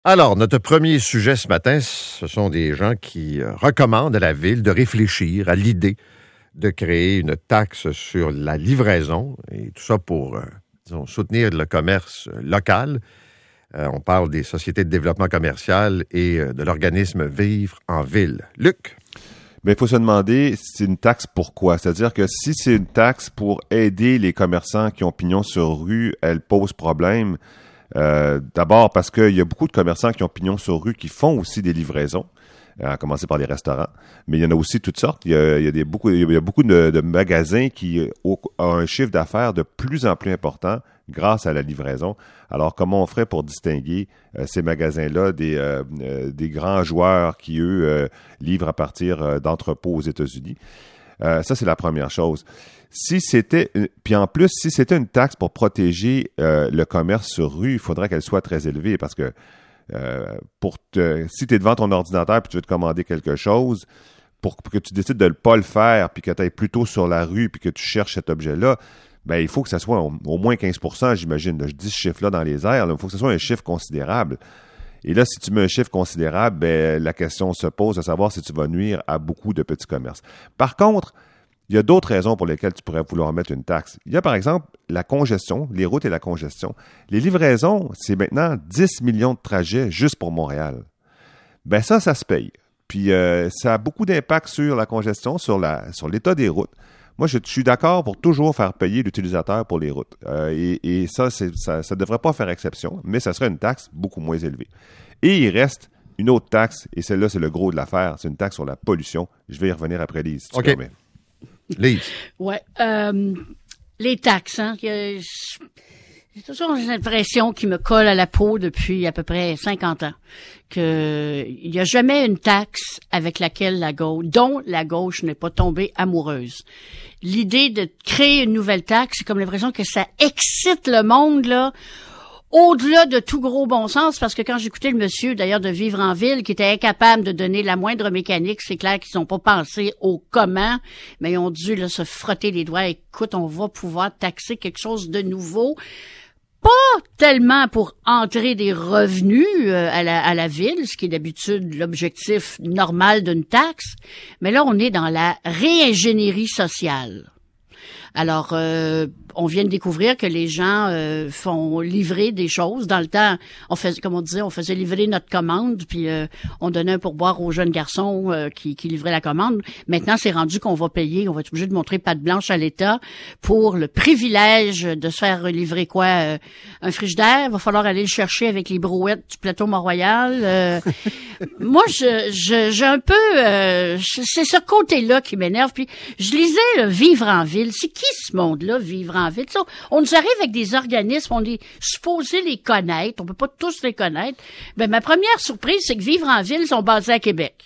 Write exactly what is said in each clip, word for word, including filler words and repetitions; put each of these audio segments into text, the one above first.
Alors, notre premier sujet ce matin, ce sont des gens qui recommandent à la Ville de réfléchir à l'idée de créer une taxe sur la livraison, et tout ça pour, euh, disons, soutenir le commerce local. Euh, on parle des sociétés de développement commercial et euh, de l'organisme Vivre en Ville. Luc? Bien, il faut se demander, c'est une taxe pourquoi? C'est-à-dire que si c'est une taxe pour aider les commerçants qui ont pignon sur rue, elle pose problème. Euh, d'abord parce qu'il y a beaucoup de commerçants qui ont pignon sur rue qui font aussi des livraisons, à commencer par les restaurants, mais il y en a aussi toutes sortes. Il y a, il y a, des, beaucoup, il y a beaucoup de, de magasins qui ont un chiffre d'affaires de plus en plus important grâce à la livraison. Alors, comment on ferait pour distinguer euh, ces magasins-là des, euh, euh, des grands joueurs qui, eux, euh, livrent à partir euh, d'entrepôts aux États-Unis? Euh, ça, c'est la première chose. Si c'était, puis en plus, si c'était une taxe pour protéger euh, le commerce sur rue, il faudrait qu'elle soit très élevée parce que euh, pour te, si tu es devant ton ordinateur et tu veux te commander quelque chose, pour, pour que tu décides de ne pas le faire puis que tu ailles plutôt sur la rue puis que tu cherches cet objet-là, ben il faut que ça soit au, au moins quinze pour cent, j'imagine. Là, je dis ce chiffre-là dans les airs, là, il faut que ce soit un chiffre considérable. Et là, si tu mets un chiffre considérable, ben la question se pose de savoir si tu vas nuire à beaucoup de petits commerces. Par contre, il y a d'autres raisons pour lesquelles tu pourrais vouloir mettre une taxe. Il y a par exemple la congestion, les routes et la congestion. Les livraisons, c'est maintenant dix millions de trajets juste pour Montréal. Ben ça, ça se paye. Puis euh, ça a beaucoup d'impact sur la congestion, sur la sur l'état des routes. Moi, je, je suis d'accord pour toujours faire payer l'utilisateur pour les routes. Euh, et, et ça, c'est, ça ne devrait pas faire exception, mais ça serait une taxe beaucoup moins élevée. Et il reste une autre taxe, et celle-là, c'est le gros de l'affaire, c'est une taxe sur la pollution. Je vais y revenir après, Lise, si tu OK. permets. Lise. Oui. Euh, les taxes, hein. J'ai toujours l'impression qui me colle à la peau depuis à peu près cinquante ans que il n'y a jamais une taxe avec laquelle la gauche, dont la gauche n'est pas tombée amoureuse. L'idée de créer une nouvelle taxe, c'est comme l'impression que ça excite le monde, là, au-delà de tout gros bon sens, parce que quand j'écoutais le monsieur, d'ailleurs, de Vivre en Ville, qui était incapable de donner la moindre mécanique, c'est clair qu'ils n'ont pas pensé au comment, mais ils ont dû là, se frotter les doigts. Écoute, on va pouvoir taxer quelque chose de nouveau. Pas tellement pour entrer des revenus euh, à la, à la ville, ce qui est d'habitude l'objectif normal d'une taxe, mais là, on est dans la réingénierie sociale. Alors, euh, on vient de découvrir que les gens euh, font livrer des choses. Dans le temps, on faisait, comme on disait, on faisait livrer notre commande, puis euh, on donnait un pourboire aux jeunes garçons euh, qui, qui livraient la commande. Maintenant, c'est rendu qu'on va payer, on va être obligé de montrer patte blanche à l'État pour le privilège de se faire livrer quoi? Euh, un frigidaire, il va falloir aller le chercher avec les brouettes du plateau Mont-Royal. Euh, moi, je, je, j'ai un peu... Euh, c'est ce côté-là qui m'énerve. Puis je lisais là, Vivre en Ville. C'est qui ce monde-là, Vivre en Ville? Ça, on nous arrive avec des organismes, on est supposé les connaître, on peut pas tous les connaître. Ben, ma première surprise, c'est que Vivre en Ville sont basés à Québec.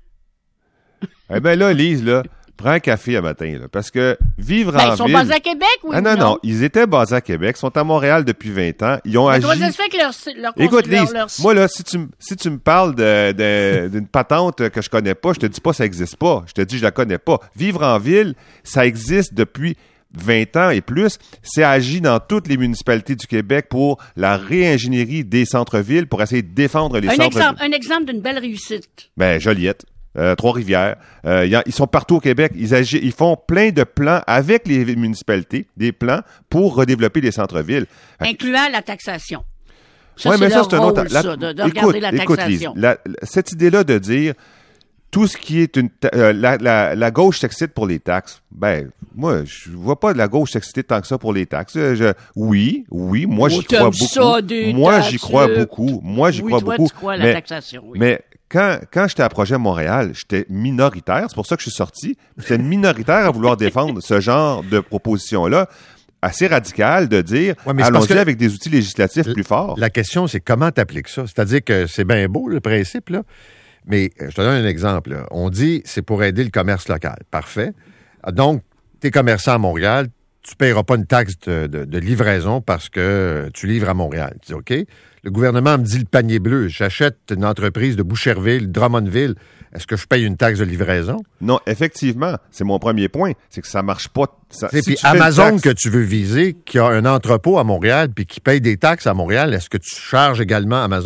Eh bien là, Lise, là, prends un café à matin, là, parce que Vivre ben, en ils sont Ville... basés à Québec, oui ah, non, non? non, ils étaient basés à Québec, sont à Montréal depuis vingt ans, ils ont Mais agi... comment ça se fait que leur, leur, Écoute, leur, Lise, leur... moi, là, si tu, m- si tu me parles de, de, d'une patente que je connais pas, je te dis pas ça existe pas. Je te dis je la connais pas. Vivre en Ville, ça existe depuis vingt ans et plus. C'est agi dans toutes les municipalités du Québec pour la réingénierie des centres-villes, pour essayer de défendre les un centres-villes. exemple, un exemple d'une belle réussite. Ben, Joliette. Euh, Trois-Rivières, euh, y a, ils sont partout au Québec. Ils, agi, ils font plein de plans avec les municipalités, des plans pour redévelopper les centres-villes. Incluant la taxation. Ça, ouais, c'est mais ça, leur c'est un autre. rôle, La, ça, de, de écoute, regarder la écoute, taxation. Lise, la, la, cette idée-là de dire tout ce qui est une ta- euh, la, la, la gauche s'excite pour les taxes. Ben, moi, je vois pas de la gauche s'exciter tant que ça pour les taxes. Je, oui, oui, moi, Oh, j'y crois beaucoup. ça, des moi, taxes. j'y crois beaucoup. Moi, j'y oui, crois toi, beaucoup. Tu crois à la mais, taxation, oui. mais quand, quand j'étais à Projet Montréal, j'étais minoritaire. C'est pour ça que je suis sorti. J'étais minoritaire à vouloir défendre ce genre de proposition-là. Assez radical de dire Ouais, mais allons-y que avec des outils législatifs plus forts. La question, c'est comment tu appliques ça? C'est-à-dire que c'est bien beau, le principe, là, mais je te donne un exemple. Là. On dit c'est pour aider le commerce local. Parfait. Donc, tu es commerçant à Montréal, tu ne paieras pas une taxe de, de, de livraison parce que tu livres à Montréal. Tu dis OK. Le gouvernement me dit le panier bleu. J'achète une entreprise de Boucherville, Drummondville. Est-ce que je paye une taxe de livraison? Non, effectivement, c'est mon premier point. C'est que ça marche pas. Ça, Et si puis tu fais une Amazon taxe- que tu veux viser, qui a un entrepôt à Montréal puis qui paye des taxes à Montréal, est-ce que tu charges également Amazon?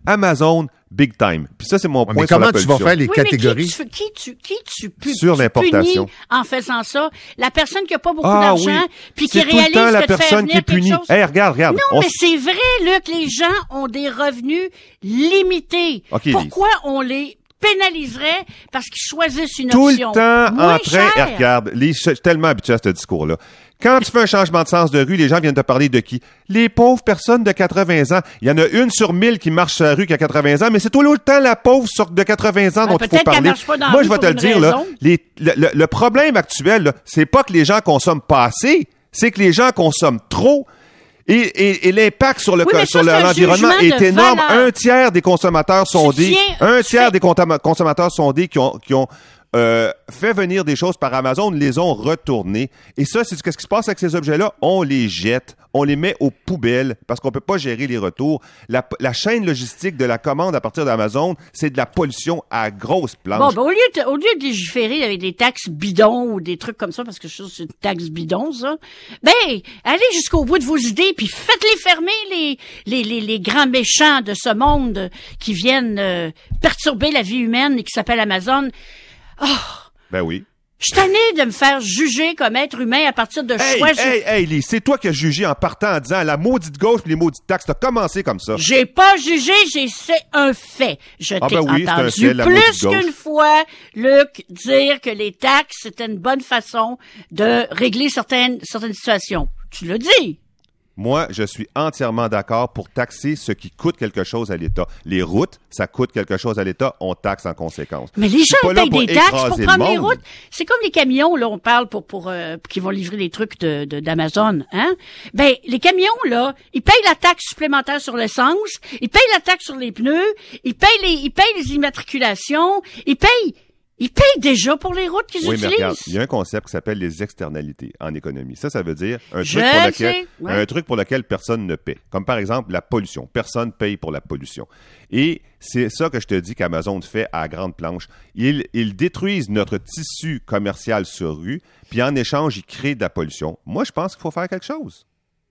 Amazon, big time. Puis ça, c'est mon Ouais, point mais sur la comment tu pollution. vas faire les Oui, catégories? mais qui tu, qui tu, qui tu, pu, Sur tu l'importation. punis en faisant ça? La personne qui a pas beaucoup Ah d'argent, oui. puis qui C'est tout le réalise temps la que de faire personne venir qui est quelque punie. chose... Hey, regarde, regarde. Non, On mais s- c'est vrai, Luc, les gens ont des revenus limités. OK, Pourquoi on les pénaliserait parce qu'ils choisissent une tout option le temps moins en train... chère? Et regarde, les, je suis tellement habitué à ce discours-là. Quand tu fais un changement de sens de rue, les gens viennent te parler de qui? Les pauvres personnes de quatre-vingts ans. Il y en a une sur mille qui marche sur la rue qui a quatre-vingts ans, mais c'est tout le temps la pauvre sur de quatre-vingts ans Ben, dont il faut peut-être qu'elle parler. marche pas dans la Moi, rue je vais pour te le une dire, là, raison. les, le, le- le problème actuel, là, c'est pas que les gens consomment pas assez, c'est que les gens consomment trop. Et, et, et l'impact sur le Oui, mais ça, sur le- c'est un l'environnement jugement est de énorme. valeur. Un tiers des consommateurs sondés, tiens- un tu tiers fais- des contam- consommateurs sondés qui ont qui ont euh, fait venir des choses par Amazon les ont retournées. Et ça, c'est qu'est-ce qui se passe avec ces objets-là? On les jette, on les met aux poubelles parce qu'on peut pas gérer les retours. La, la chaîne logistique de la commande à partir d'Amazon, c'est de la pollution à grosse planche. Bon, ben, au lieu de, au lieu de légiférer avec des taxes bidons ou des trucs comme ça, parce que je sais que c'est une taxe bidon, ça, ben, allez jusqu'au bout de vos idées, puis faites-les fermer, les, les, les, les grands méchants de ce monde qui viennent euh, perturber la vie humaine et qui s'appellent Amazon. Oh, Ben oui. je suis tannée de me faire juger comme être humain à partir de Hey, choix. hey, hey, Lise, c'est toi qui as jugé en partant en disant la maudite gauche et les maudites taxes. T'as commencé comme ça. J'ai pas jugé, j'ai c'est un fait. Je Ah t'ai ben oui, c'est un entendu fait, la plus maudite gauche. qu'une fois, Luc, dire que les taxes, c'était une bonne façon de régler certaines, certaines situations. Tu l'as dit. Moi, je suis entièrement d'accord pour taxer ce qui coûte quelque chose à l'État. Les routes, ça coûte quelque chose à l'État, on taxe en conséquence. Mais les Je suis gens pas là payent pour des taxes pour écraser le prendre les monde. routes. C'est comme les camions, là, on parle pour, pour, euh, qui vont livrer les trucs de, de, d'Amazon, hein? Ben, les camions, là, ils payent la taxe supplémentaire sur l'essence, ils payent la taxe sur les pneus, ils payent les, ils payent les immatriculations, ils payent, ils payent déjà pour les routes qu'ils Oui, mais utilisent. regarde, il y a un concept qui s'appelle les externalités en économie. Ça, ça veut dire un Je truc, pour lequel, sais, ouais. un truc pour lequel personne ne paie. Comme par exemple la pollution. Personne paye pour la pollution. Et c'est ça que je te dis qu'Amazon fait à grande planche. Ils, ils détruisent notre tissu commercial sur rue, puis en échange, ils créent de la pollution. Moi, je pense qu'il faut faire quelque chose.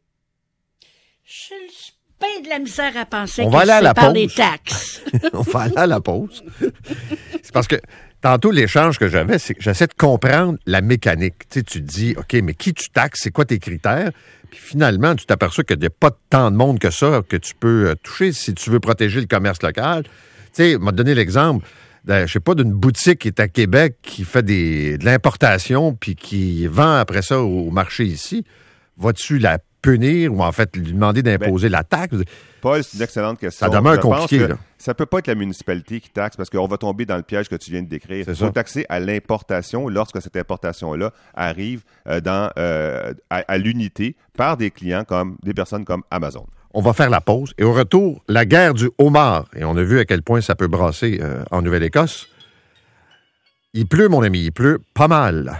Je suis bien de la misère à penser On que va aller à c'est la par pause. les taxes. On va aller à la pause. C'est parce que tantôt, l'échange que j'avais, c'est que j'essaie de comprendre la mécanique. Tu sais, tu te dis, OK, mais qui tu taxes? C'est quoi tes critères? Puis finalement, tu t'aperçois qu'il n'y a pas tant de monde que ça que tu peux euh, toucher si tu veux protéger le commerce local. Tu sais, m'a donné l'exemple, de, je sais pas, d'une boutique qui est à Québec qui fait des, de l'importation puis qui vend après ça au marché ici. Vas-tu la punir ou en fait lui demander d'imposer la taxe? Paul, c'est une excellente question. Ça demeure Je pense compliqué, que là. Ça peut pas être la municipalité qui taxe parce qu'on va tomber dans le piège que tu viens de décrire. C'est Il faut ça. taxer à l'importation lorsque cette importation-là arrive euh, dans, euh, à, à l'unité par des clients comme des personnes comme Amazon. On va faire la pause. Et au retour, la guerre du homard. Et on a vu à quel point ça peut brasser euh, en Nouvelle-Écosse. Il pleut, mon ami, il pleut pas mal.